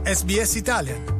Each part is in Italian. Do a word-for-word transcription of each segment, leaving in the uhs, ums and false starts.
S B S Italian.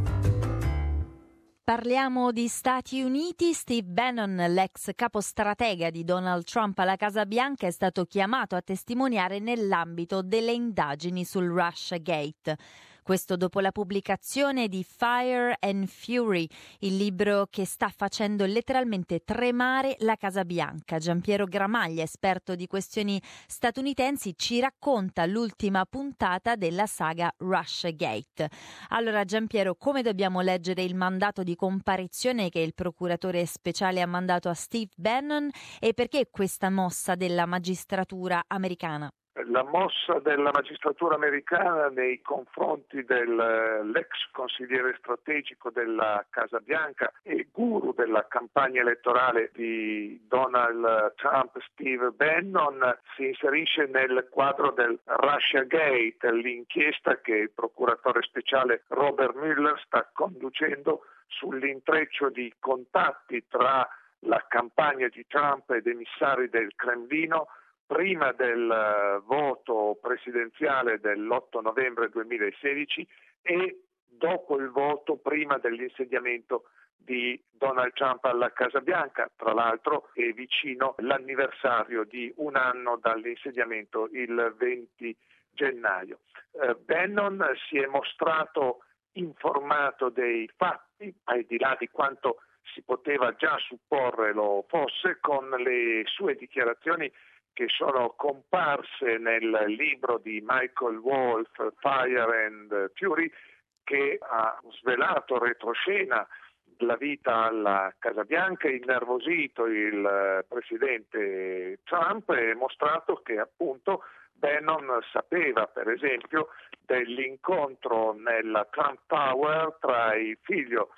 Parliamo di Stati Uniti. Steve Bannon, l'ex capostratega di Donald Trump alla Casa Bianca, è stato chiamato a testimoniare nell'ambito delle indagini sul Russiagate. Questo dopo la pubblicazione di Fire and Fury, il libro che sta facendo letteralmente tremare la Casa Bianca. Giampiero Gramaglia, esperto di questioni statunitensi, ci racconta l'ultima puntata della saga Russiagate. Allora Giampiero, come dobbiamo leggere il mandato di comparizione che il procuratore speciale ha mandato a Steve Bannon e perché questa mossa della magistratura americana? La mossa della magistratura americana nei confronti dell'ex consigliere strategico della Casa Bianca e guru della campagna elettorale di Donald Trump, Steve Bannon, si inserisce nel quadro del Russiagate, l'inchiesta che il procuratore speciale Robert Mueller sta conducendo sull'intreccio di contatti tra la campagna di Trump ed emissari del Cremlino prima del uh, voto presidenziale dell'otto novembre duemilasedici e dopo il voto prima dell'insediamento di Donald Trump alla Casa Bianca. Tra l'altro è vicino l'anniversario di un anno dall'insediamento, il venti gennaio. Uh, Bannon si è mostrato informato dei fatti, al di là di quanto si poteva già supporre lo fosse, con le sue dichiarazioni che sono comparse nel libro di Michael Wolff, Fire and Fury, che ha svelato retroscena la vita alla Casa Bianca, innervosito il presidente Trump e mostrato che appunto Bannon sapeva per esempio dell'incontro nella Trump Tower tra il figlio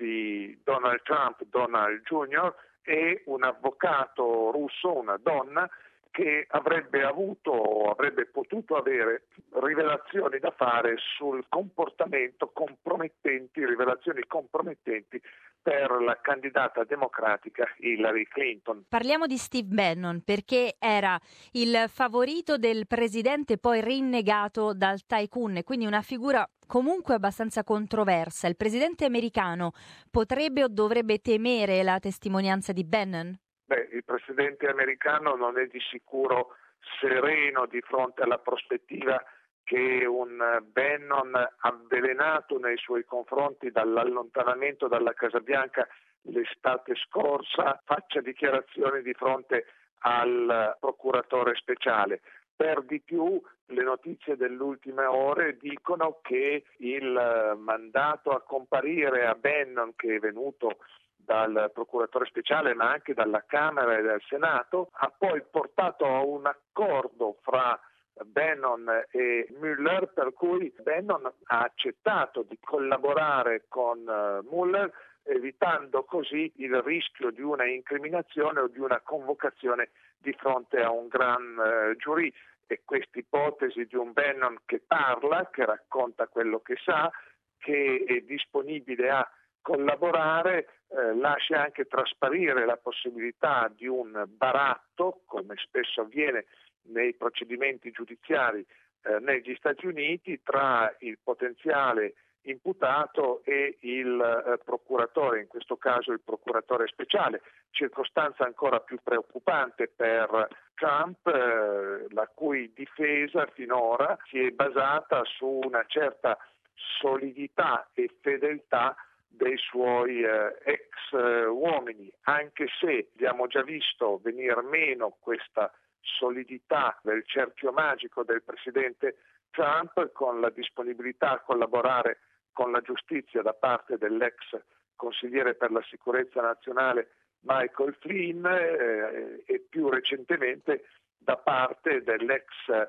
di Donald Trump, Donald Junior, e un avvocato russo, una donna, che avrebbe avuto o avrebbe potuto avere rivelazioni da fare sul comportamento compromettenti, rivelazioni compromettenti per la candidata democratica Hillary Clinton. Parliamo di Steve Bannon perché era il favorito del presidente poi rinnegato dal tycoon, quindi una figura comunque abbastanza controversa. Il presidente americano potrebbe o dovrebbe temere la testimonianza di Bannon? Beh, il presidente americano non è di sicuro sereno di fronte alla prospettiva che un Bannon avvelenato nei suoi confronti dall'allontanamento dalla Casa Bianca l'estate scorsa faccia dichiarazioni di fronte al procuratore speciale. Per di più, le notizie delle ultime ore dicono che il mandato a comparire a Bannon, che è venuto dal procuratore speciale ma anche dalla Camera e dal Senato, ha poi portato a un accordo fra Bannon e Mueller, per cui Bannon ha accettato di collaborare con Mueller, evitando così il rischio di una incriminazione o di una convocazione di fronte a un gran uh, giurì. E questa ipotesi di un Bannon che parla, che racconta quello che sa, che è disponibile a collaborare, eh, lascia anche trasparire la possibilità di un baratto, come spesso avviene nei procedimenti giudiziari eh, negli Stati Uniti, tra il potenziale imputato e il eh, procuratore, in questo caso il procuratore speciale, circostanza ancora più preoccupante per Trump, eh, la cui difesa finora si è basata su una certa solidità e fedeltà dei suoi eh, ex eh, uomini, anche se abbiamo già visto venir meno questa solidità del cerchio magico del presidente Trump con la disponibilità a collaborare con la giustizia da parte dell'ex consigliere per la sicurezza nazionale Michael Flynn eh, e più recentemente da parte dell'ex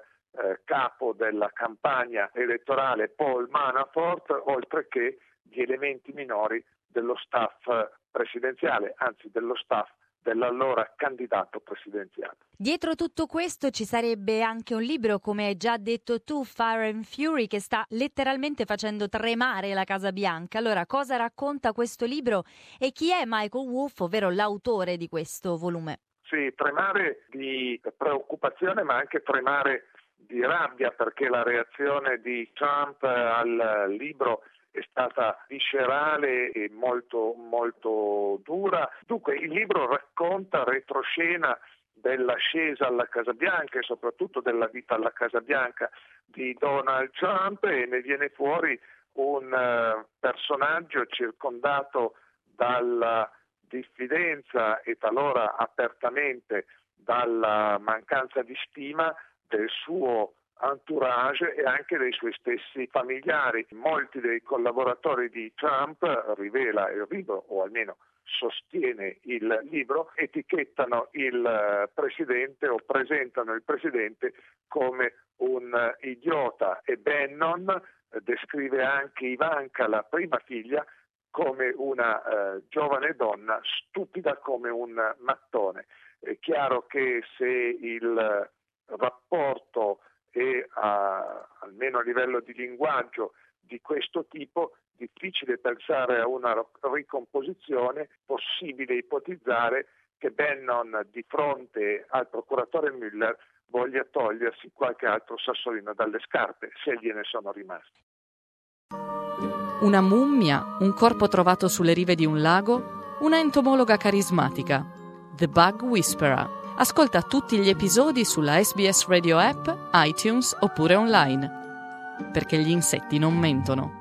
eh, capo della campagna elettorale Paul Manafort, oltre che di elementi minori dello staff presidenziale, anzi dello staff dell'allora candidato presidenziale. Dietro tutto questo ci sarebbe anche un libro, come hai già detto tu, Fire and Fury, che sta letteralmente facendo tremare la Casa Bianca. Allora, cosa racconta questo libro e chi è Michael Wolff, ovvero l'autore di questo volume? Sì, tremare di preoccupazione, ma anche tremare di rabbia perché la reazione di Trump al libro è stata viscerale e molto molto dura. Dunque il libro racconta retroscena dell'ascesa alla Casa Bianca e soprattutto della vita alla Casa Bianca di Donald Trump, e ne viene fuori un uh, personaggio circondato dalla diffidenza e talora apertamente dalla mancanza di stima del suo entourage e anche dei suoi stessi familiari. Molti dei collaboratori di Trump, rivela il libro, o almeno sostiene il libro, etichettano il presidente o presentano il presidente come un idiota, e Bannon descrive anche Ivanka, la prima figlia, come una eh, giovane donna stupida come un mattone. È chiaro che se il rapporto è a, almeno a livello di linguaggio di questo tipo, difficile pensare a una ricomposizione, possibile ipotizzare che Bannon di fronte al procuratore Mueller voglia togliersi qualche altro sassolino dalle scarpe, se gliene sono rimasti. Una mummia, un corpo trovato sulle rive di un lago, una entomologa carismatica. The Bug Whisperer. Ascolta tutti gli episodi sulla S B S Radio App, iTunes oppure online. Perché gli insetti non mentono.